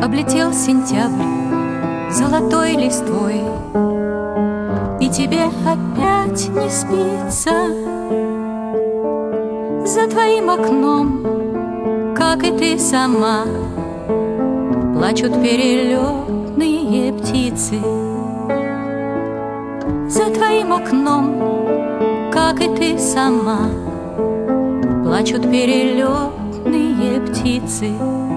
Облетел сентябрь золотой листвой, и тебе опять не спится. За твоим окном, как и ты сама, плачут перелетные птицы. За твоим окном, как и ты сама, плачут перелетные птицы.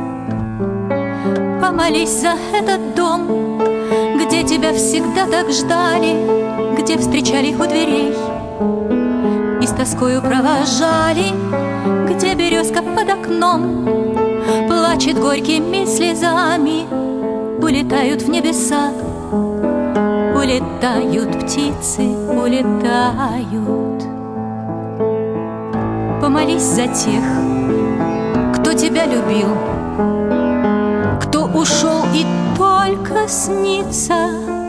Помолись за этот дом, где тебя всегда так ждали, где встречали у дверей и с тоскою провожали, где березка под окном плачет горькими слезами. Улетают в небеса, улетают птицы, улетают. Помолись за тех, кто тебя любил, кто ушел и только снится.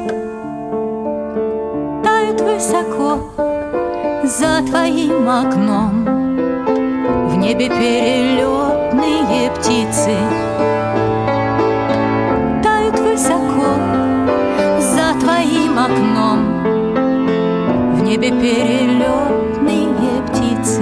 Тают высоко за твоим окном в небе перелетные птицы. Тают высоко за твоим окном в небе перелетные птицы.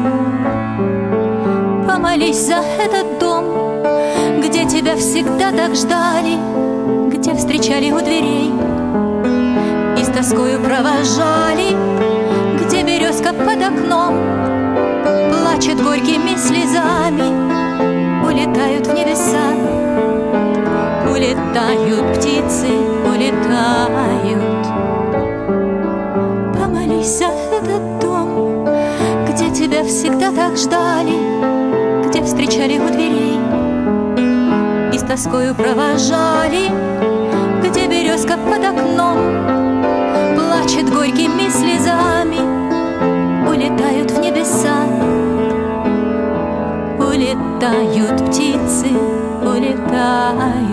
Помолись за этот дом, где тебя всегда так ждали, где встречали у дверей и с тоскою провожали, где березка под окном плачет горькими слезами. Улетают в небеса, улетают птицы, улетают. Помолись за этот дом, где тебя всегда так ждали, где встречали у дверей и с тоскою провожали, где березка под окном плачет горькими слезами. Улетают в небеса, улетают птицы, улетают.